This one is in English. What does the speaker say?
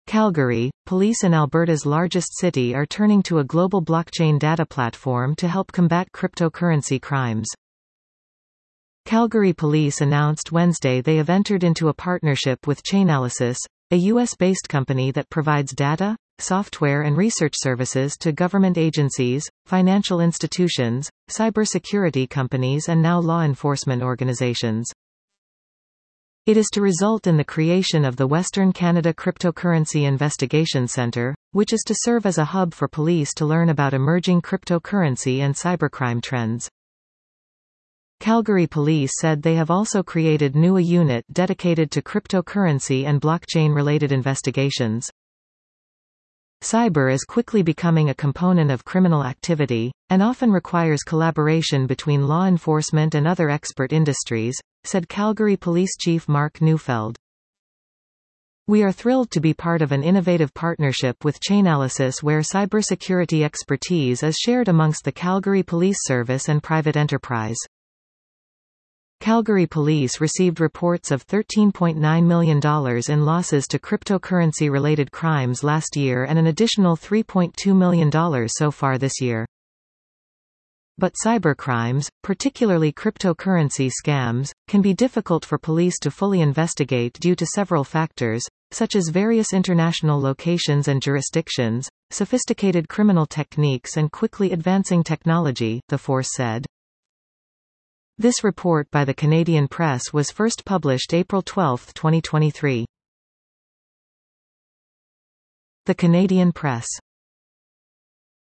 Calgary, police in Alberta's largest city are turning to a global blockchain data platform to help combat cryptocurrency crimes. Calgary Police announced Wednesday they have entered into a partnership with Chainalysis, a U.S.-based company that provides data, software and research services to government agencies, financial institutions, cybersecurity companies and now law enforcement organizations. It is to result in the creation of the Western Canada Cryptocurrency Investigation Centre, which is to serve as a hub for police to learn about emerging cryptocurrency and cybercrime trends. Calgary Police said they have also created a unit dedicated to cryptocurrency and blockchain-related investigations. Cyber is quickly becoming a component of criminal activity, and often requires collaboration between law enforcement and other expert industries, said Calgary Police Chief Mark Neufeld. We are thrilled to be part of an innovative partnership with Chainalysis where cybersecurity expertise is shared amongst the Calgary Police Service and private enterprise. Calgary Police received reports of $13.9 million in losses to cryptocurrency-related crimes last year and an additional $3.2 million so far this year. But cybercrimes, particularly cryptocurrency scams, can be difficult for police to fully investigate due to several factors, such as various international locations and jurisdictions, sophisticated criminal techniques and quickly advancing technology, the force said. This report by the Canadian Press was first published April 12, 2023. The Canadian Press.